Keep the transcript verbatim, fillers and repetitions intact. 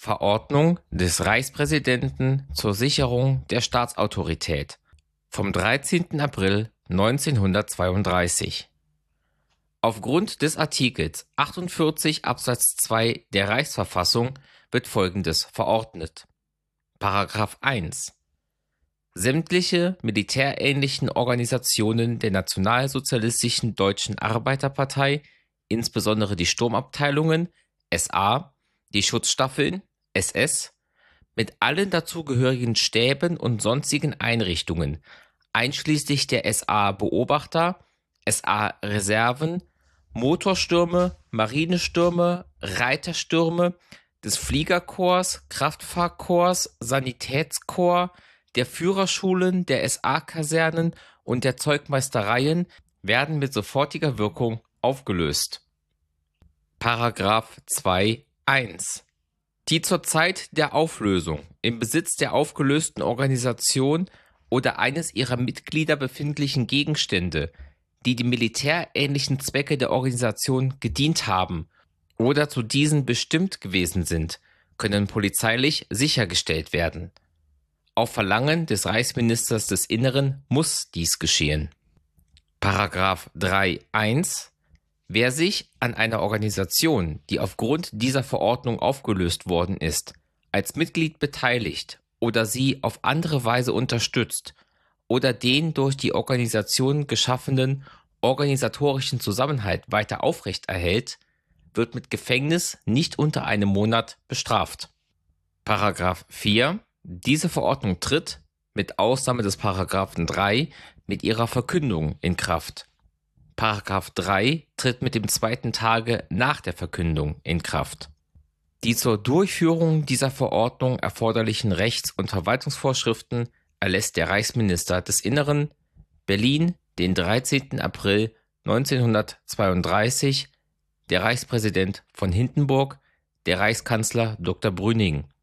Verordnung des Reichspräsidenten zur Sicherung der Staatsautorität vom dreizehnten April neunzehnhundertzweiunddreißig. Aufgrund des Artikels achtundvierzig Absatz zwei der Reichsverfassung wird Folgendes verordnet: Paragraph eins. Sämtliche militärähnlichen Organisationen der Nationalsozialistischen Deutschen Arbeiterpartei, insbesondere die Sturmabteilungen S A, die Schutzstaffeln S S, mit allen dazugehörigen Stäben und sonstigen Einrichtungen, einschließlich der S A-Beobachter, S A-Reserven, Motorstürme, Marinestürme, Reiterstürme, des Fliegerkorps, Kraftfahrkorps, Sanitätskorps, der Führerschulen, der S A-Kasernen und der Zeugmeistereien werden mit sofortiger Wirkung aufgelöst. Paragraph zwei Absatz eins. Die zur Zeit der Auflösung im Besitz der aufgelösten Organisation oder eines ihrer Mitglieder befindlichen Gegenstände, die die militärähnlichen Zwecke der Organisation gedient haben oder zu diesen bestimmt gewesen sind, können polizeilich sichergestellt werden. Auf Verlangen des Reichsministers des Innern muss dies geschehen. Paragraph drei Absatz eins. Wer sich an einer Organisation, die aufgrund dieser Verordnung aufgelöst worden ist, als Mitglied beteiligt oder sie auf andere Weise unterstützt oder den durch die Organisation geschaffenen organisatorischen Zusammenhalt weiter aufrechterhält, wird mit Gefängnis nicht unter einem Monat bestraft. Paragraph vier. Diese Verordnung tritt, mit Ausnahme des Paragraphen drei, mit ihrer Verkündung in Kraft. Paragraph drei tritt mit dem zweiten Tage nach der Verkündung in Kraft. Die zur Durchführung dieser Verordnung erforderlichen Rechts- und Verwaltungsvorschriften erlässt der Reichsminister des Innern, Berlin, den dreizehnten April neunzehnhundertzweiunddreißig, der Reichspräsident von Hindenburg, der Reichskanzler Doktor Brüning.